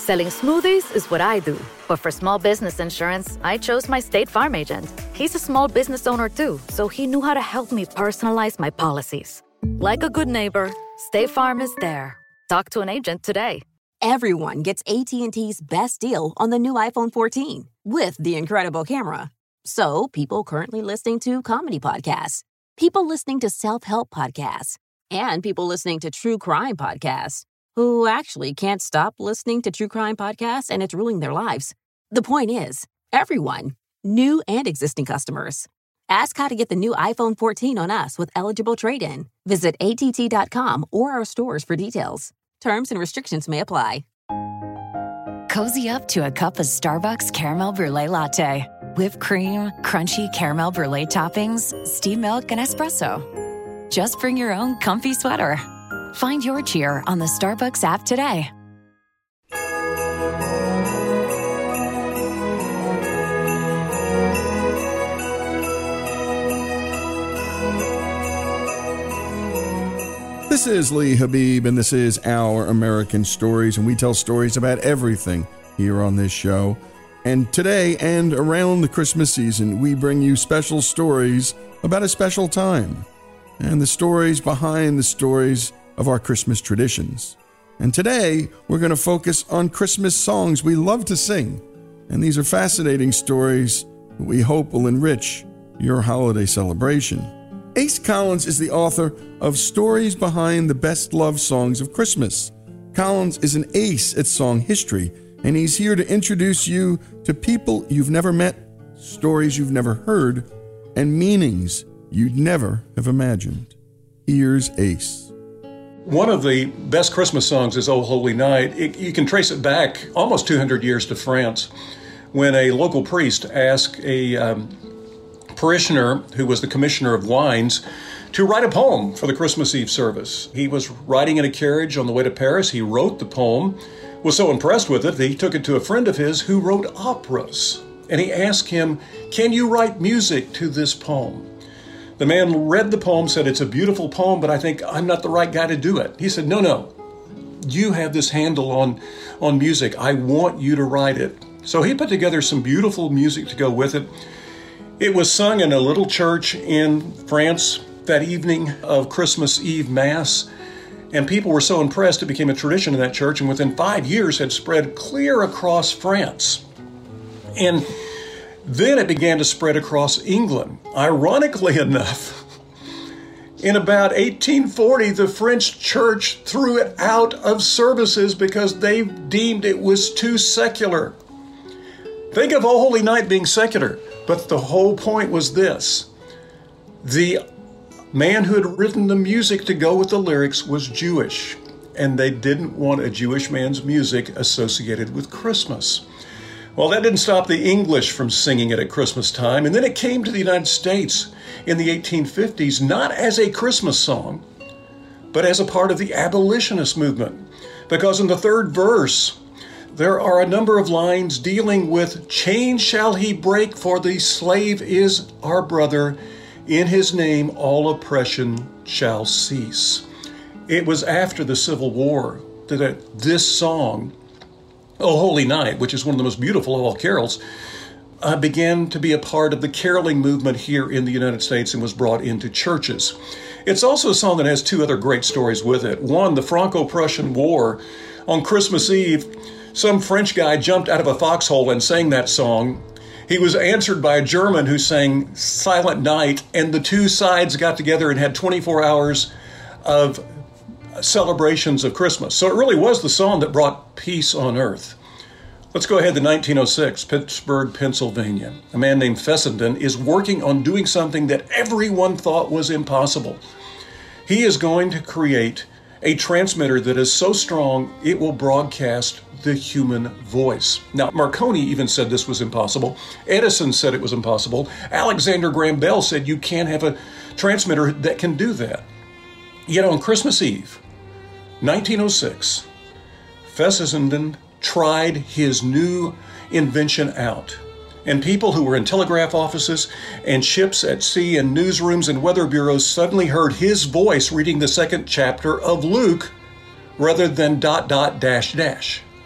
Selling smoothies is what I do. But for small business insurance, I chose my State Farm agent. He's a small business owner too, so he knew how to help me personalize my policies. Like a good neighbor, State Farm is there. Talk to an agent today. Everyone gets AT&T's best deal on the new iPhone 14 with the incredible camera. So, people currently listening to comedy podcasts, people listening to self-help podcasts, and people listening to true crime podcasts who actually can't stop listening to true crime podcasts and it's ruining their lives. The point is, everyone, new and existing customers. Ask how to get the new iPhone 14 on us with eligible trade-in. Visit att.com or our stores for details. Terms and restrictions may apply. Cozy up to a cup of Starbucks Caramel Brulee Latte. Whipped cream, crunchy caramel brulee toppings, steamed milk, and espresso. Just bring your own comfy sweater. Find your cheer on the Starbucks app today. This is Lee Habib, and this is Our American Stories, and we tell stories about everything here on this show. And today and around the Christmas season, we bring you special stories about a special time, and the stories behind the stories of our Christmas traditions. And today, we're going to focus on Christmas songs we love to sing. And these are fascinating stories that we hope will enrich your holiday celebration. Ace Collins is the author of Stories Behind the Best Love Songs of Christmas. Collins is an ace at song history, and he's here to introduce you to people you've never met, stories you've never heard, and meanings you'd never have imagined. Here's Ace. One of the best Christmas songs is O Holy Night. You can trace it back almost 200 years to France, when a local priest asked a parishioner who was the commissioner of wines to write a poem for the Christmas Eve service. He was riding in a carriage on the way to Paris. He wrote the poem, was so impressed with it that he took it to a friend of his who wrote operas. And he asked him, "Can you write music to this poem?" The man read the poem, said, "It's a beautiful poem, but I think I'm not the right guy to do it." He said, No, you have this handle on music. I want you to write it. So he put together some beautiful music to go with it. It was sung in a little church in France that evening of Christmas Eve Mass, and people were so impressed it became a tradition in that church, and within 5 years had spread clear across France. And then it began to spread across England. Ironically enough, in about 1840, the French church threw it out of services because they deemed it was too secular. Think of O Holy Night being secular. But the whole point was this: the man who had written the music to go with the lyrics was Jewish, and they didn't want a Jewish man's music associated with Christmas. Well, that didn't stop the English from singing it at Christmas time, and then it came to the United States in the 1850s, not as a Christmas song, but as a part of the abolitionist movement. Because in the third verse, there are a number of lines dealing with chains shall he break, for the slave is our brother. In his name all oppression shall cease. It was after the Civil War that this song, O Holy Night, which is one of the most beautiful of all carols, began to be a part of the caroling movement here in the United States and was brought into churches. It's also a song that has two other great stories with it. One, the Franco-Prussian War. On Christmas Eve, some French guy jumped out of a foxhole and sang that song. He was answered by a German who sang Silent Night, and the two sides got together and had 24 hours of celebrations of Christmas. So it really was the song that brought peace on earth. Let's go ahead to 1906, Pittsburgh, Pennsylvania. A man named Fessenden is working on doing something that everyone thought was impossible. He is going to create a transmitter that is so strong it will broadcast the human voice. Now, Marconi even said this was impossible. Edison said it was impossible. Alexander Graham Bell said you can't have a transmitter that can do that. Yet on Christmas Eve, 1906, Fessenden tried his new invention out. And people who were in telegraph offices and ships at sea and newsrooms and weather bureaus suddenly heard his voice reading the second chapter of Luke rather than ...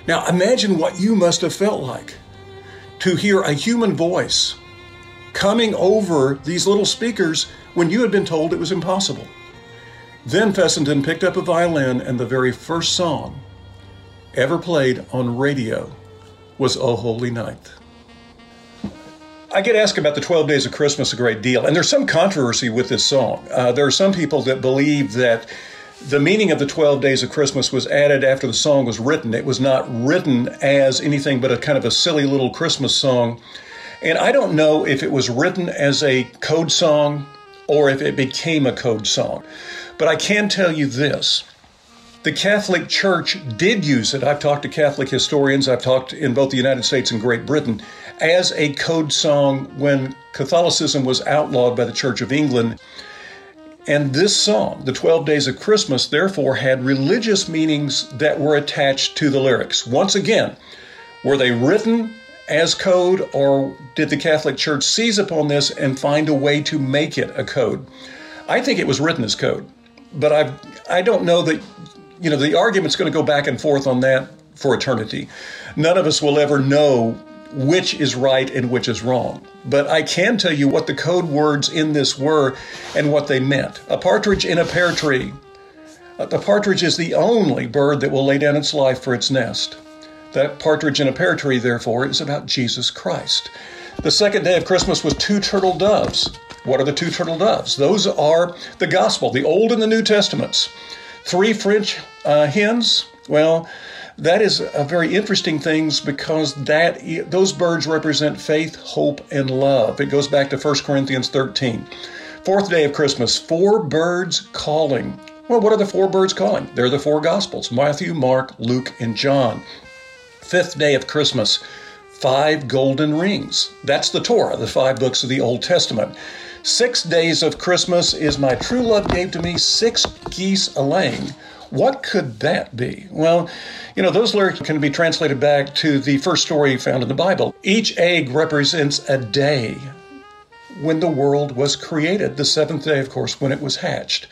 Now imagine what you must have felt like to hear a human voice coming over these little speakers when you had been told it was impossible. Then Fessenden picked up a violin, and the very first song ever played on radio was O Holy Night. I get asked about the 12 Days of Christmas a great deal, and there's some controversy with this song. There are some people that believe that the meaning of the 12 Days of Christmas was added after the song was written. It was not written as anything but a kind of a silly little Christmas song. And I don't know if it was written as a code song or if it became a code song. But I can tell you this. The Catholic Church did use it. I've talked to Catholic historians. I've talked in both the United States and Great Britain as a code song when Catholicism was outlawed by the Church of England. And this song, the 12 Days of Christmas, therefore had religious meanings that were attached to the lyrics. Once again, were they written as code, or did the Catholic Church seize upon this and find a way to make it a code? I think it was written as code, but I don't know that, the argument's going to go back and forth on that for eternity. None of us will ever know which is right and which is wrong. But I can tell you what the code words in this were and what they meant. A partridge in a pear tree. The partridge is the only bird that will lay down its life for its nest. That partridge in a pear tree, therefore, is about Jesus Christ. The second day of Christmas was 2 turtle doves. What are the 2 turtle doves? Those are the gospel, the Old and the New Testaments. 3 French hens. Well, that is a very interesting thing because those birds represent faith, hope, and love. It goes back to 1 Corinthians 13. Fourth day of Christmas, 4 birds calling. Well, what are the 4 birds calling? They're the 4 Gospels, Matthew, Mark, Luke, and John. Fifth day of Christmas, 5 golden rings. That's the Torah, the 5 books of the Old Testament. 6 days of Christmas is my true love gave to me 6 geese a-laying. What could that be? Well, those lyrics can be translated back to the first story found in the Bible. Each egg represents a day when the world was created. The 7th day, of course, when it was hatched.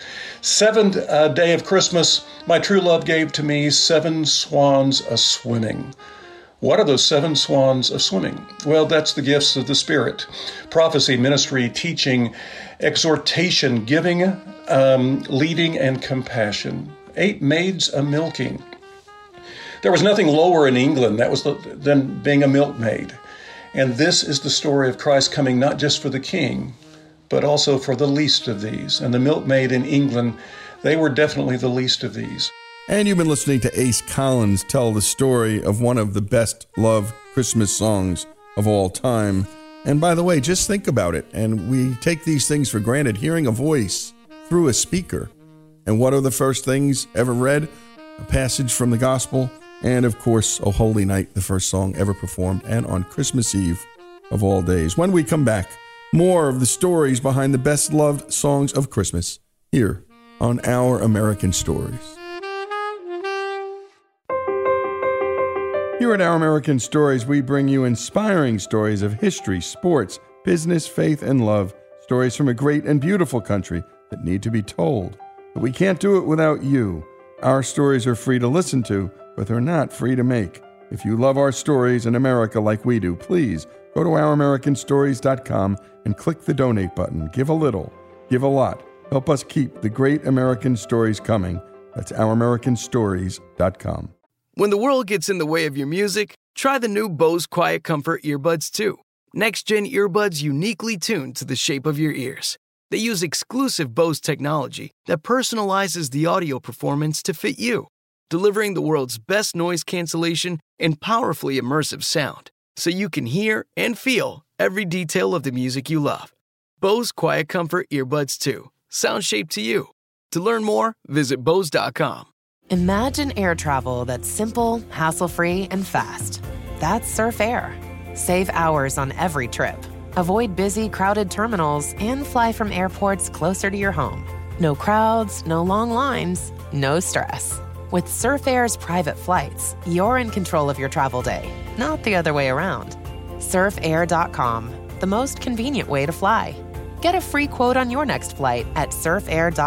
7th day of Christmas, my true love gave to me 7 swans a-swimming. What are those 7 swans a-swimming? Well, that's the gifts of the Spirit. Prophecy, ministry, teaching, exhortation, giving, leading, and compassion. 8 maids a-milking. There was nothing lower in England than being a milkmaid. And this is the story of Christ coming not just for the king, but also for the least of these. And the milkmaid in England, they were definitely the least of these. And you've been listening to Ace Collins tell the story of one of the best loved Christmas songs of all time. And by the way, just think about it. And we take these things for granted, hearing a voice through a speaker. And what are the first things ever read? A passage from the gospel. And of course, O Holy Night, the first song ever performed, and on Christmas Eve of all days. When we come back, more of the stories behind the best loved songs of Christmas here on Our American Stories. Here at Our American Stories, we bring you inspiring stories of history, sports, business, faith, and love. Stories from a great and beautiful country that need to be told. But we can't do it without you. Our stories are free to listen to, but they're not free to make. If you love our stories in America like we do, please go to ouramericanstories.com and click the donate button. Give a little, give a lot. Help us keep the great American stories coming. That's ouramericanstories.com. When the world gets in the way of your music, try the new Bose Quiet Comfort earbuds 2. Next-gen earbuds uniquely tuned to the shape of your ears. They use exclusive Bose technology that personalizes the audio performance to fit you, delivering the world's best noise cancellation and powerfully immersive sound, so you can hear and feel every detail of the music you love. Bose Quiet Comfort Earbuds 2. Sound shaped to you. To learn more, visit Bose.com. Imagine air travel that's simple, hassle-free, and fast. That's Surf Air. Save hours on every trip. Avoid busy, crowded terminals and fly from airports closer to your home. No crowds, no long lines, no stress. With Surf Air's private flights, you're in control of your travel day, not the other way around. SurfAir.com, the most convenient way to fly. Get a free quote on your next flight at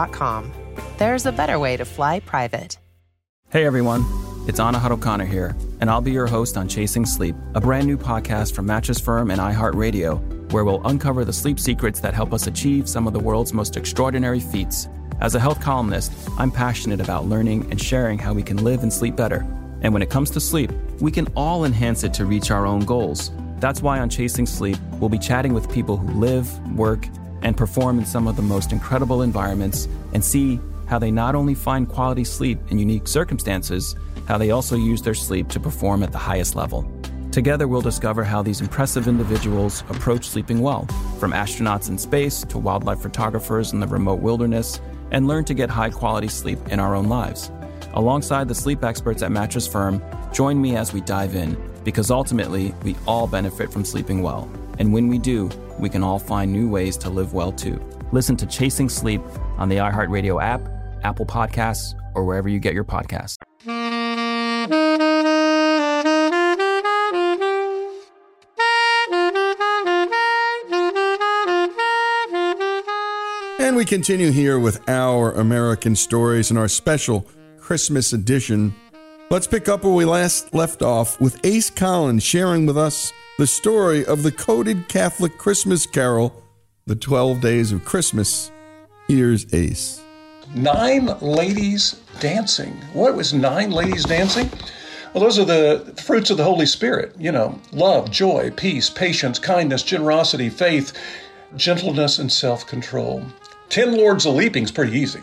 surfair.com. There's a better way to fly private. Hey everyone, it's Anahad O'Connor here. and I'll be your host on Chasing Sleep, a brand new podcast from Mattress Firm and iHeartRadio, where we'll uncover the sleep secrets that help us achieve some of the world's most extraordinary feats. As a health columnist, I'm passionate about learning and sharing how we can live and sleep better. And when it comes to sleep, we can all enhance it to reach our own goals. That's why on Chasing Sleep, we'll be chatting with people who live, work, and perform in some of the most incredible environments and see how they not only find quality sleep in unique circumstances, how they also use their sleep to perform at the highest level. Together, we'll discover how these impressive individuals approach sleeping well, from astronauts in space to wildlife photographers in the remote wilderness, and learn to get high-quality sleep in our own lives. Alongside the sleep experts at Mattress Firm, join me as we dive in, because ultimately, we all benefit from sleeping well. And when we do, we can all find new ways to live well too. Listen to Chasing Sleep on the iHeartRadio app, Apple Podcasts, or wherever you get your podcasts. And we continue here with Our American Stories in our special Christmas edition. Let's pick up where we last left off with Ace Collins sharing with us the story of the coded Catholic Christmas carol, The 12 Days of Christmas. Here's Ace. 9 ladies dancing. What was 9 ladies dancing? Well, those are the fruits of the Holy Spirit. Love, joy, peace, patience, kindness, generosity, faith, gentleness, and self-control. 10 lords a-leaping is pretty easy.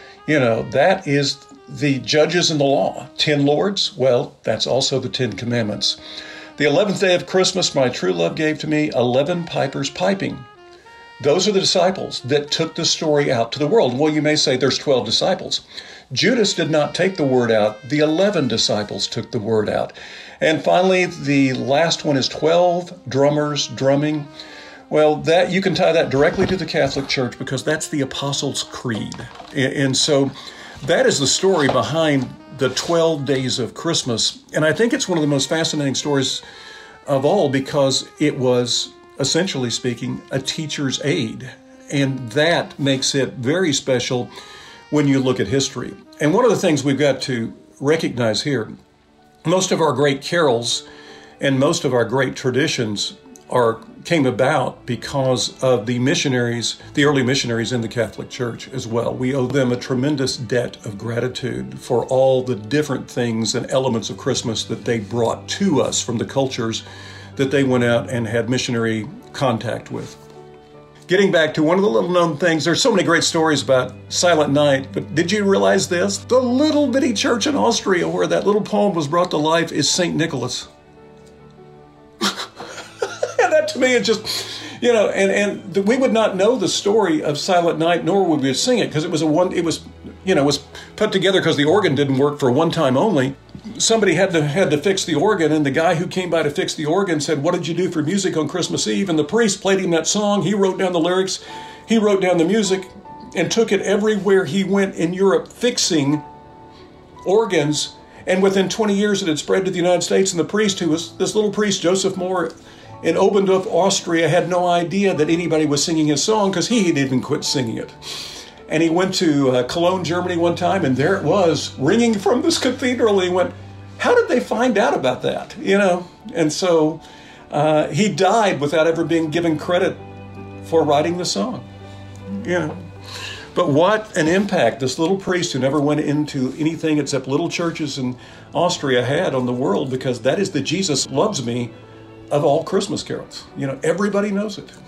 That is the judges in the law. 10 lords, well, that's also the 10 commandments. The 11th day of Christmas, my true love gave to me 11 pipers piping. Those are the disciples that took the story out to the world. Well, you may say there's 12 disciples. Judas did not take the word out. The 11 disciples took the word out. And finally, the last one is 12 drummers drumming. Well, that you can tie that directly to the Catholic Church because that's the Apostles' Creed. And so that is the story behind the 12 days of Christmas. And I think it's one of the most fascinating stories of all because it was, essentially speaking, a teacher's aid. And that makes it very special when you look at history. And one of the things we've got to recognize here, most of our great carols and most of our great traditions came about because of the missionaries, the early missionaries in the Catholic Church as well. We owe them a tremendous debt of gratitude for all the different things and elements of Christmas that they brought to us from the cultures that they went out and had missionary contact with. Getting back to one of the little known things, there's so many great stories about Silent Night, but did you realize this? The little bitty church in Austria where that little poem was brought to life is St. Nicholas. To me, it just, and we would not know the story of Silent Night, nor would we sing it because it was put together because the organ didn't work for one time only. Somebody had to fix the organ, and the guy who came by to fix the organ said, "What did you do for music on Christmas Eve?" And the priest played him that song. He wrote down the lyrics, he wrote down the music, and took it everywhere he went in Europe fixing organs. And within 20 years, it had spread to the United States. And the priest, who was this little priest, Joseph Mohr, in Obendorf, Austria, had no idea that anybody was singing his song because he had even quit singing it. And he went to Cologne, Germany one time, and there it was, ringing from this cathedral. And he went, how did they find out about that? And so he died without ever being given credit for writing the song. But what an impact this little priest who never went into anything except little churches in Austria had on the world, because that is the Jesus Loves Me of all Christmas carols. Everybody knows it.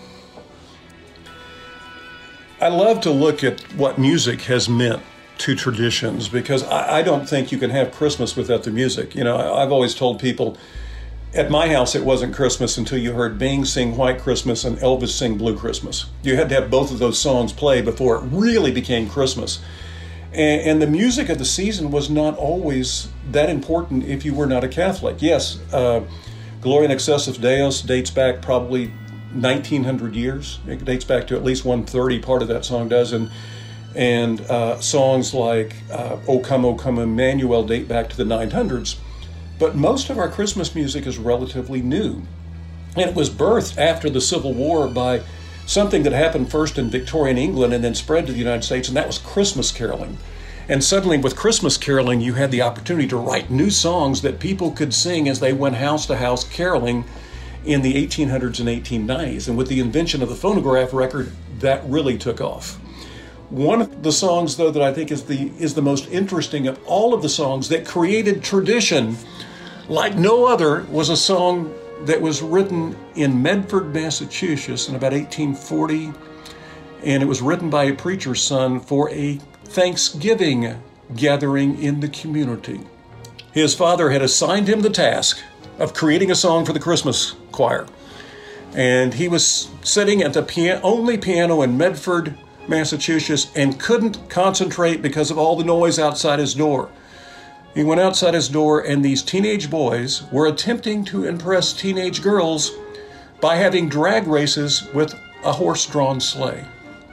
I love to look at what music has meant to traditions because I don't think you can have Christmas without the music. I've always told people at my house it wasn't Christmas until you heard Bing sing White Christmas and Elvis sing Blue Christmas. You had to have both of those songs play before it really became Christmas. And the music of the season was not always that important if you were not a Catholic. Yes, Gloria in Excelsis Deus dates back probably 1900 years. It dates back to at least 130, part of that song does. And songs like O Come, Emmanuel date back to the 900s. But most of our Christmas music is relatively new. And it was birthed after the Civil War by something that happened first in Victorian England and then spread to the United States, and that was Christmas caroling. And suddenly with Christmas caroling, you had the opportunity to write new songs that people could sing as they went house to house caroling in the 1800s and 1890s. And with the invention of the phonograph record, that really took off. One of the songs, though, that I think is the most interesting of all of the songs that created tradition like no other was a song that was written in Medford, Massachusetts in about 1840. And it was written by a preacher's son for a Thanksgiving gathering in the community. His father had assigned him the task of creating a song for the Christmas choir. And he was sitting at the only piano in Medford, Massachusetts, and couldn't concentrate because of all the noise outside his door. He went outside his door, and these teenage boys were attempting to impress teenage girls by having drag races with a horse-drawn sleigh.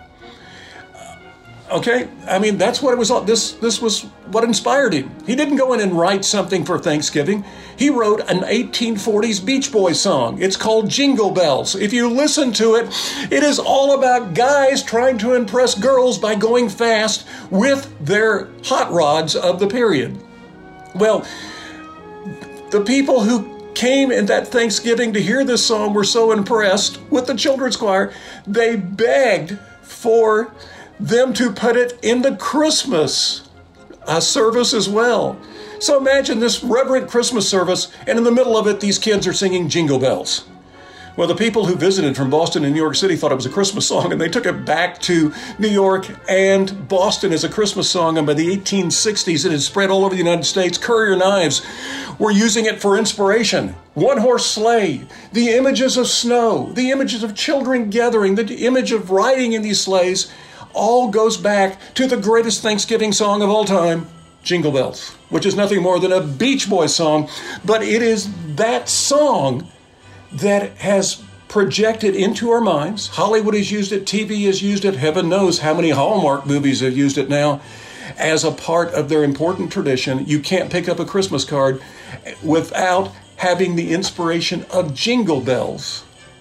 Okay, I mean, that's what it was. This was what inspired him. He didn't go in and write something for Thanksgiving. He wrote an 1840s Beach Boys song. It's called Jingle Bells. If you listen to it, it is all about guys trying to impress girls by going fast with their hot rods of the period. Well, the people who came in that Thanksgiving to hear this song were so impressed with the children's choir, they begged for them to put it in the Christmas service as well. So imagine this reverent Christmas service, and in the middle of it, these kids are singing Jingle Bells. Well, the people who visited from Boston and New York City thought it was a Christmas song, and they took it back to New York and Boston as a Christmas song, and by the 1860s, it had spread all over the United States. Currier knives were using it for inspiration. One-horse sleigh, the images of snow, the images of children gathering, the image of riding in these sleighs, all goes back to the greatest Thanksgiving song of all time, Jingle Bells, which is nothing more than a Beach Boys song, but it is that song that has projected into our minds. Hollywood has used it, TV has used it, heaven knows how many Hallmark movies have used it now as a part of their important tradition. You can't pick up a Christmas card without having the inspiration of Jingle Bells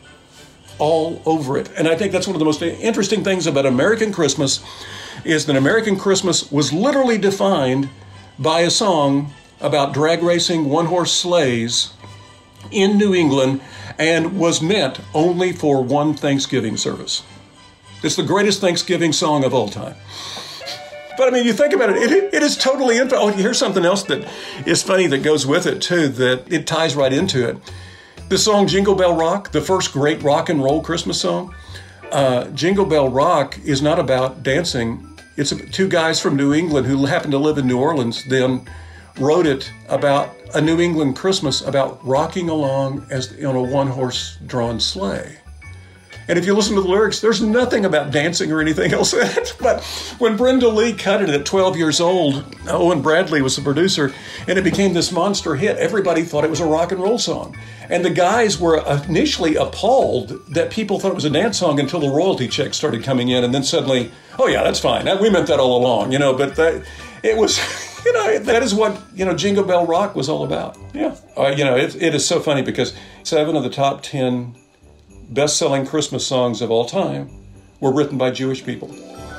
all over it. And I think that's one of the most interesting things about American Christmas is that American Christmas was literally defined by a song about drag racing one-horse sleighs in New England and was meant only for one Thanksgiving service. It's the greatest Thanksgiving song of all time. But I mean, you think about it, it is totally infinite. Oh, here's something else that is funny that goes with it too, that it ties right into it. The song Jingle Bell Rock, the first great rock and roll Christmas song, Jingle Bell Rock is not about dancing. It's two guys from New England who happened to live in New Orleans then wrote it about a New England Christmas, about rocking along as on a one-horse drawn sleigh. And if you listen to the lyrics, there's nothing about dancing or anything else in it. But when Brenda Lee cut it at 12 years old, Owen Bradley was the producer, and it became this monster hit. Everybody thought it was a rock and roll song. And the guys were initially appalled that people thought it was a dance song until the royalty checks started coming in. And then suddenly, oh yeah, that's fine. We meant that all along, but it was, that is what, Jingle Bell Rock was all about. Yeah. It is so funny because 7 of the top 10 best-selling Christmas songs of all time were written by Jewish people.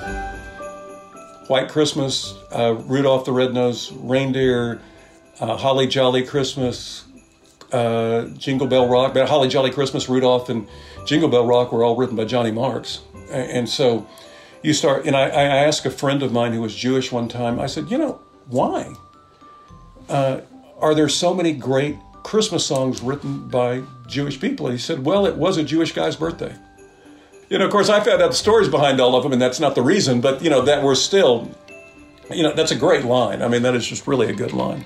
White Christmas, Rudolph the Red-Nosed Reindeer, Holly Jolly Christmas, Jingle Bell Rock. But Holly Jolly Christmas, Rudolph, and Jingle Bell Rock were all written by Johnny Marks. And so you start, and I asked a friend of mine who was Jewish one time, I said, why? Are there so many great Christmas songs written by Jewish people? He said, well, it was a Jewish guy's birthday. Of course, I found out the stories behind all of them, and that's not the reason, but, that we're still, that's a great line. I mean, that is just really a good line.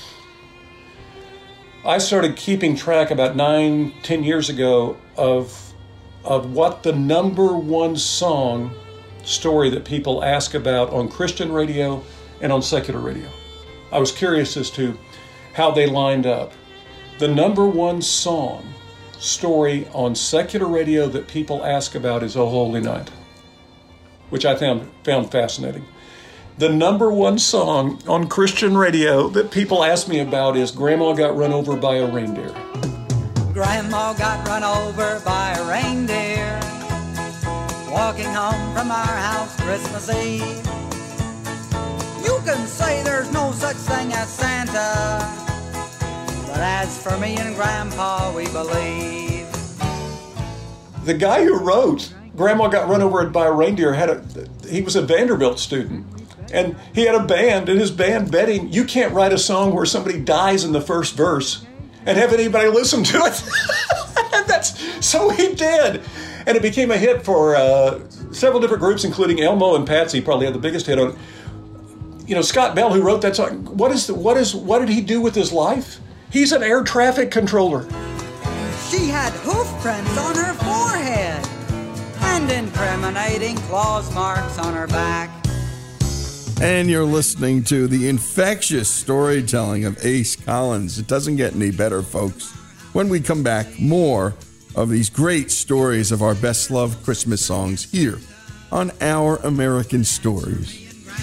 I started keeping track about 9-10 years ago of what the number one song story that people ask about on Christian radio and on secular radio. I was curious as to how they lined up. The number one song story on secular radio that people ask about is O Holy Night, which I found fascinating. The number one song on Christian radio that people ask me about is Grandma Got Run Over by a Reindeer. Grandma got run over by a reindeer, walking home from our house Christmas Eve. You can say there's no such thing as Santa. But as for me and Grandpa, we believe. The guy who wrote Grandma Got Run Over by a Reindeer he was a Vanderbilt student. And he had a band, and his band bet him, you can't write a song where somebody dies in the first verse and have anybody listen to it. So he did. And it became a hit for several different groups, including Elmo and Patsy probably had the biggest hit on it. You know, Scott Bell, who wrote that song, what did he do with his life? He's an air traffic controller. She had hoof prints on her forehead and incriminating claws marks on her back. And you're listening to the infectious storytelling of Ace Collins. It doesn't get any better, folks. When we come back, more of these great stories of our best-loved Christmas songs here on Our American Stories.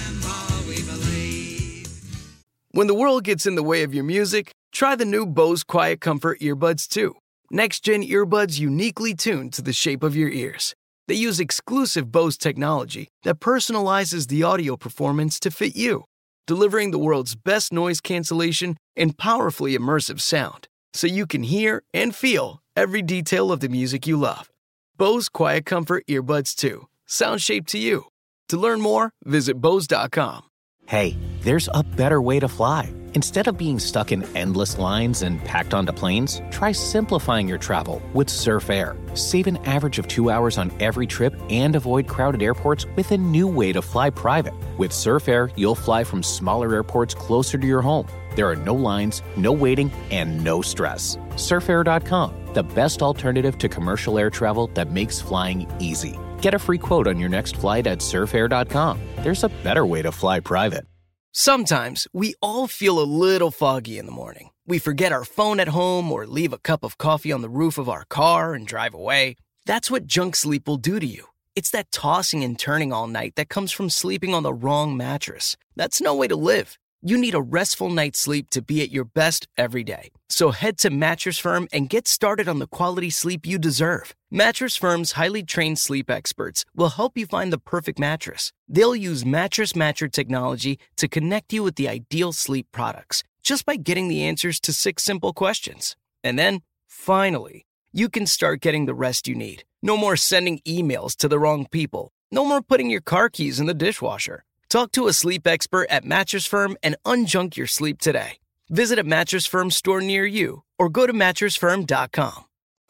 When the world gets in the way of your music, try the new Bose Quiet Comfort earbuds 2. Next-gen earbuds uniquely tuned to the shape of your ears. They use exclusive Bose technology that personalizes the audio performance to fit you, delivering the world's best noise cancellation and powerfully immersive sound, so you can hear and feel every detail of the music you love. Bose Quiet Comfort earbuds 2. Sound shaped to you. To learn more, visit Bose.com. Hey, there's a better way to fly. Instead of being stuck in endless lines and packed onto planes, try simplifying your travel with Surf Air. Save an average of 2 hours on every trip and avoid crowded airports with a new way to fly private. With Surf Air, you'll fly from smaller airports closer to your home. There are no lines, no waiting, and no stress. Surfair.com, the best alternative to commercial air travel that makes flying easy. Get a free quote on your next flight at surfair.com. There's a better way to fly private. Sometimes we all feel a little foggy in the morning. We forget our phone at home or leave a cup of coffee on the roof of our car and drive away. That's what junk sleep will do to you. It's that tossing and turning all night that comes from sleeping on the wrong mattress. That's no way to live. You need a restful night's sleep to be at your best every day. So head to Mattress Firm and get started on the quality sleep you deserve. Mattress Firm's highly trained sleep experts will help you find the perfect mattress. They'll use Mattress Matcher technology to connect you with the ideal sleep products just by getting the answers to 6 simple questions. And then, finally, you can start getting the rest you need. No more sending emails to the wrong people. No more putting your car keys in the dishwasher. Talk to a sleep expert at Mattress Firm and unjunk your sleep today. Visit a Mattress Firm store near you or go to mattressfirm.com.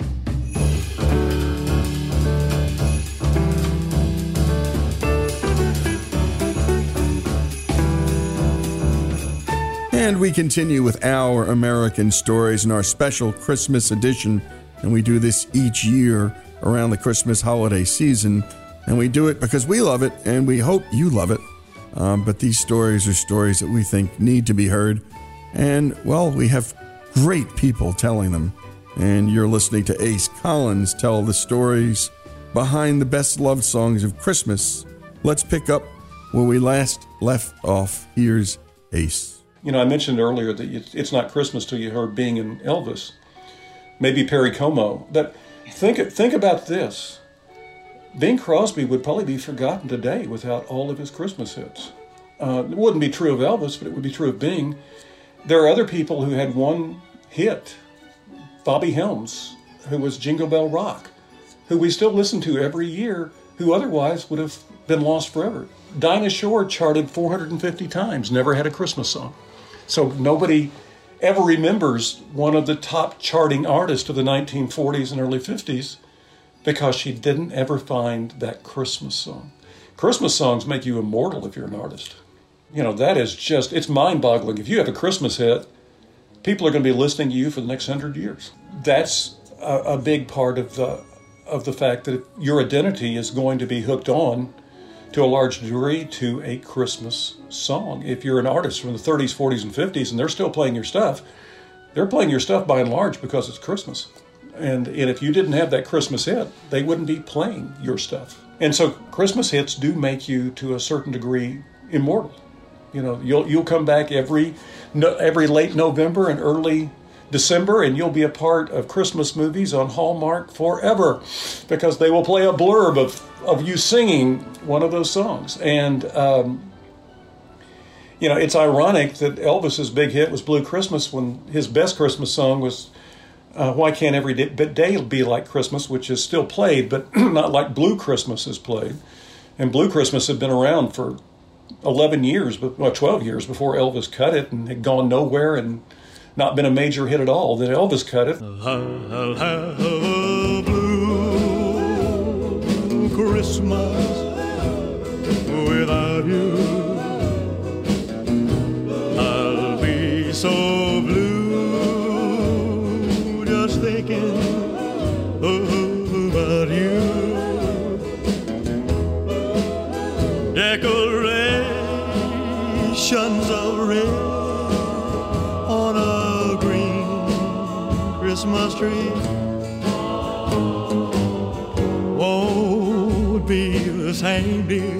And we continue with Our American Stories in our special Christmas edition. And we do this each year around the Christmas holiday season. And we do it because we love it and we hope you love it. But these stories are stories that we think need to be heard. And, well, we have great people telling them. And you're listening to Ace Collins tell the stories behind the best-loved songs of Christmas. Let's pick up where we last left off. Here's Ace. You know, I mentioned earlier that it's not Christmas till you heard Bing and Elvis. Maybe Perry Como. But think about this. Bing Crosby would probably be forgotten today without all of his Christmas hits. It wouldn't be true of Elvis, but it would be true of Bing. There are other people who had one hit. Bobby Helms, who was Jingle Bell Rock, who we still listen to every year, who otherwise would have been lost forever. Dinah Shore charted 450 times, never had a Christmas song. So nobody ever remembers one of the top charting artists of the 1940s and early 50s because she didn't ever find that Christmas song. Christmas songs make you immortal if you're an artist. You know, that is just, it's mind-boggling. If you have a Christmas hit, people are going to be listening to you for the next 100 years. That's a big part of the fact that your identity is going to be hooked on to a large degree to a Christmas song. If you're an artist from the 30s, 40s, and 50s, and they're still playing your stuff, they're playing your stuff by and large because it's Christmas. And if you didn't have that Christmas hit, they wouldn't be playing your stuff. And so Christmas hits do make you, to a certain degree, immortal. You know, you'll come back every late November and early December, and you'll be a part of Christmas movies on Hallmark forever because they will play a blurb of you singing one of those songs. And, it's ironic that Elvis's big hit was Blue Christmas when his best Christmas song was Why Can't Every Day Be Like Christmas, which is still played, but not like Blue Christmas is played. And Blue Christmas had been around for 12 years before Elvis cut it and had gone nowhere and not been a major hit at all. Then Elvis cut it. I'll have a blue Christmas without you. I'll be so blue just thinking about you. Decorations of red on a green Christmas tree won't be the same, dear,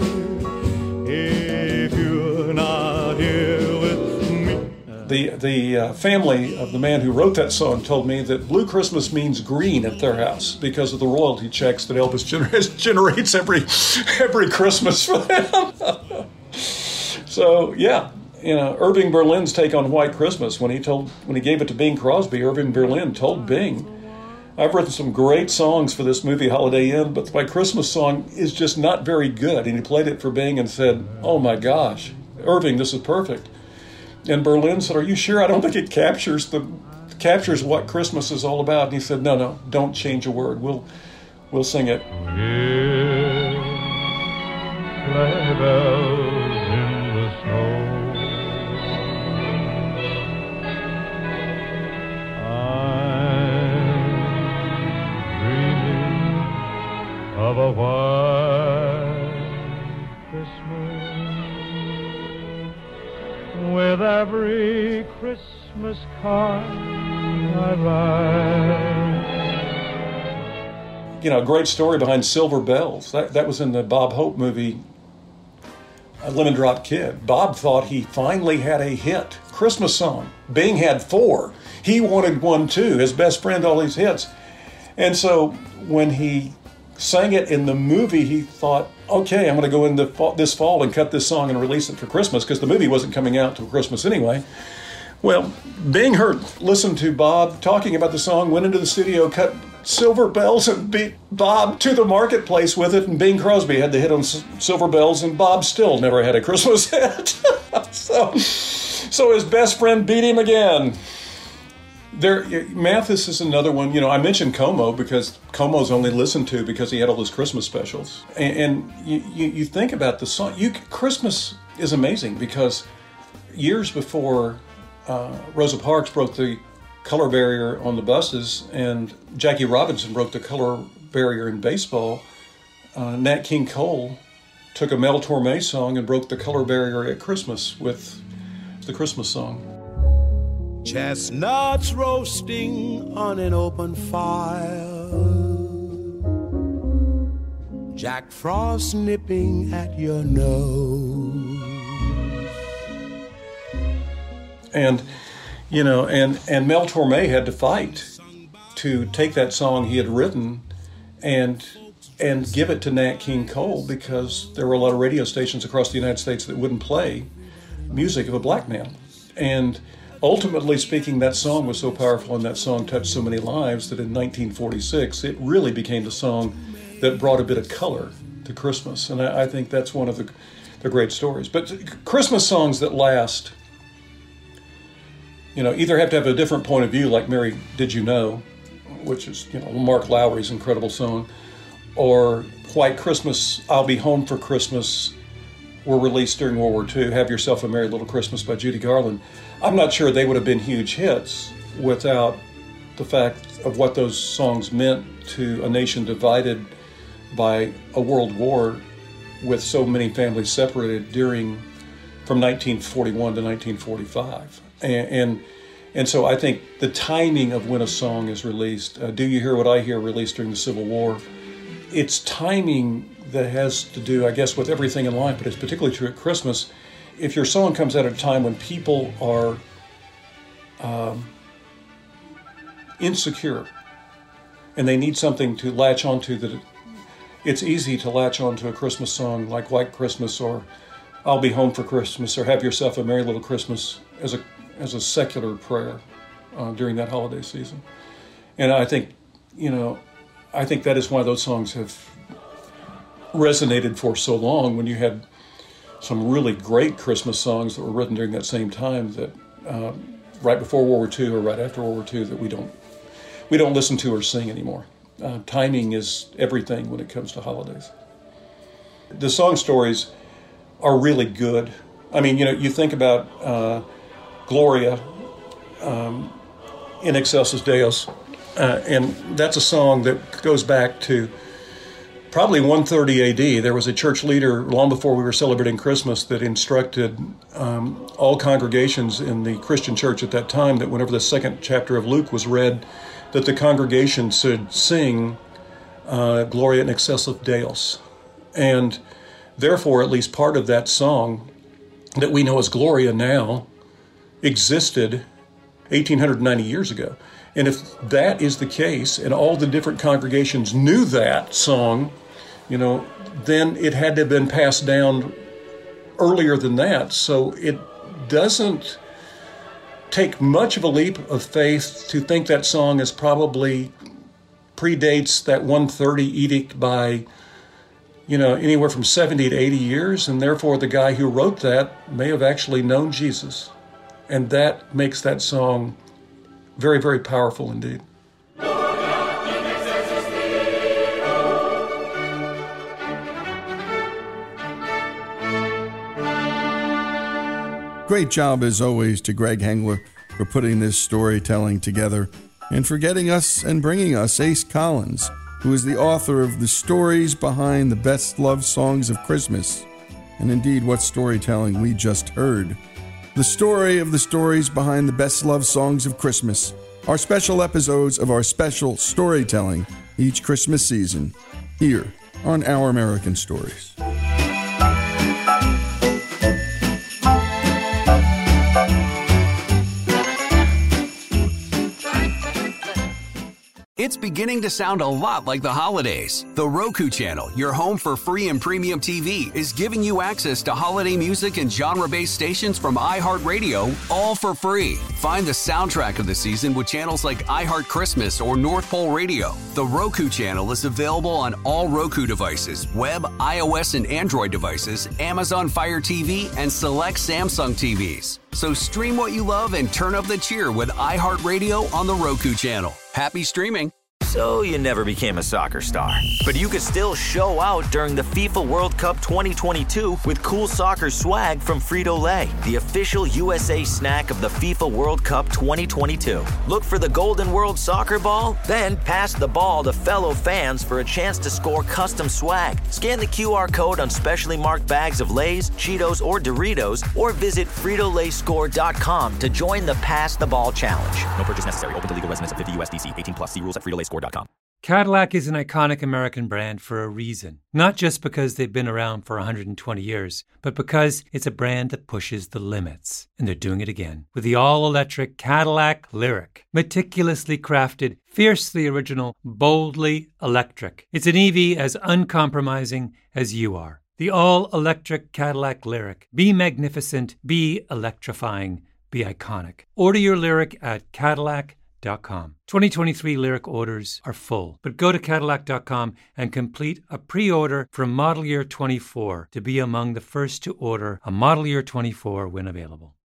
if you're not here with me. The family of the man who wrote that song told me that Blue Christmas means green at their house because of the royalty checks that Elvis generates every Christmas for them. So, yeah. Irving Berlin's take on White Christmas, when he gave it to Bing Crosby, Irving Berlin told Bing, I've written some great songs for this movie Holiday Inn, but my Christmas song is just not very good. And he played it for Bing and said, oh my gosh, Irving, this is perfect. And Berlin said, are you sure? I don't think it captures what Christmas is all about. And he said, no, don't change a word. We'll sing it. Sleigh bells in the snow, of a white Christmas, with every Christmas card I write. A great story behind Silver Bells. That was in the Bob Hope movie, Lemon Drop Kid. Bob thought he finally had a hit Christmas song. Bing had 4. He wanted one too. His best friend, all these hits. And so when he sang it in the movie, he thought, okay, I'm going to go in this fall and cut this song and release it for Christmas, because the movie wasn't coming out till Christmas anyway. Well, Bing listened to Bob talking about the song, went into the studio, cut Silver Bells, and beat Bob to the marketplace with it, and Bing Crosby had the hit on Silver Bells, and Bob still never had a Christmas hit. So his best friend beat him again. Mathis is another one. I mentioned Como because Como's only listened to because he had all those Christmas specials. And you think about the song. Christmas is amazing because years before Rosa Parks broke the color barrier on the buses and Jackie Robinson broke the color barrier in baseball, Nat King Cole took a Mel Torme song and broke the color barrier at Christmas with the Christmas song. Chestnuts roasting on an open fire, Jack Frost nipping at your nose. And Mel Torme had to fight to take that song he had written and give it to Nat King Cole, because there were a lot of radio stations across the United States that wouldn't play music of a black man. And ultimately speaking, that song was so powerful and that song touched so many lives that in 1946, it really became the song that brought a bit of color to Christmas. And I think that's one of the great stories. But Christmas songs that last, either have to have a different point of view, like Mary Did You Know, which is, Mark Lowry's incredible song, or White Christmas, I'll Be Home for Christmas, were released during World War II. Have Yourself a Merry Little Christmas by Judy Garland. I'm not sure they would have been huge hits without the fact of what those songs meant to a nation divided by a world war with so many families separated from 1941 to 1945. And so I think the timing of when a song is released, Do You Hear What I Hear, released during the Civil War, it's timing that has to do, I guess, with everything in life, but it's particularly true at Christmas. If your song comes out at a time when people are insecure and they need something to latch onto, it's easy to latch onto a Christmas song like White Christmas or I'll be home for Christmas or Have Yourself a Merry Little Christmas as a secular prayer during that holiday season. And I think that is why those songs have resonated for so long, when you had some really great Christmas songs that were written during that same time that right before World War II or right after World War II that we don't listen to or sing anymore. Timing is everything when it comes to holidays. The song stories are really good. I mean, you think about Gloria, In Excelsis Deus, and that's a song that goes back to probably 130 AD. There was a church leader long before we were celebrating Christmas that instructed all congregations in the Christian church at that time that whenever the second chapter of Luke was read, that the congregation should sing Gloria in Excelsis Deus. And therefore, at least part of that song that we know as Gloria now existed 1,890 years ago. And if that is the case, and all the different congregations knew that song, then it had to have been passed down earlier than that. So it doesn't take much of a leap of faith to think that song is probably predates that 130 edict by, anywhere from 70 to 80 years. And therefore, the guy who wrote that may have actually known Jesus. And that makes that song very, very powerful indeed. Great job, as always, to Greg Hengler for putting this storytelling together and for getting us and bringing us Ace Collins, who is the author of The Stories Behind the Best Love Songs of Christmas. And indeed, what storytelling we just heard. The story of the stories behind the best love songs of Christmas are special episodes of our special storytelling each Christmas season here on Our American Stories. It's beginning to sound a lot like the holidays. The Roku Channel, your home for free and premium TV, is giving you access to holiday music and genre-based stations from iHeartRadio, all for free. Find the soundtrack of the season with channels like iHeart Christmas or North Pole Radio. The Roku Channel is available on all Roku devices, web, iOS, and Android devices, Amazon Fire TV, and select Samsung TVs. So stream what you love and turn up the cheer with iHeartRadio on the Roku Channel. Happy streaming. So you never became a soccer star, but you could still show out during the FIFA World Cup 2022 with cool soccer swag from Frito-Lay, the official USA snack of the FIFA World Cup 2022. Look for the Golden World Soccer Ball, then pass the ball to fellow fans for a chance to score custom swag. Scan the QR code on specially marked bags of Lay's, Cheetos, or Doritos, or visit FritoLayScore.com to join the Pass the Ball Challenge. No purchase necessary. Open to legal residents of 50 USDC. 18 plus. See rules at FritoLayScore.com. Cadillac is an iconic American brand for a reason. Not just because they've been around for 120 years, but because it's a brand that pushes the limits. And they're doing it again with the all-electric Cadillac Lyriq. Meticulously crafted, fiercely original, boldly electric. It's an EV as uncompromising as you are. The all-electric Cadillac Lyriq. Be magnificent, be electrifying, be iconic. Order your Lyriq at Cadillac.com. 2023 Lyriq orders are full, but go to Cadillac.com and complete a pre-order for model year 24 to be among the first to order a model year 24 when available.